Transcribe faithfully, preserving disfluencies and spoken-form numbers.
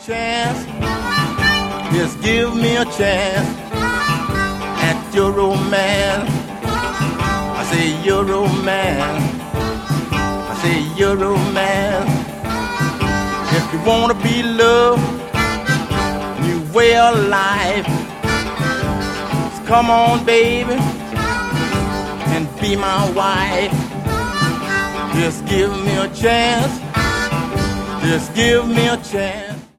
chance. Just give me a chance at your romance. I say your romance. I say your romance. If you wanna be loved, new way of life. So come on, baby, and be my wife. Just give me a chance. Just give me a chance.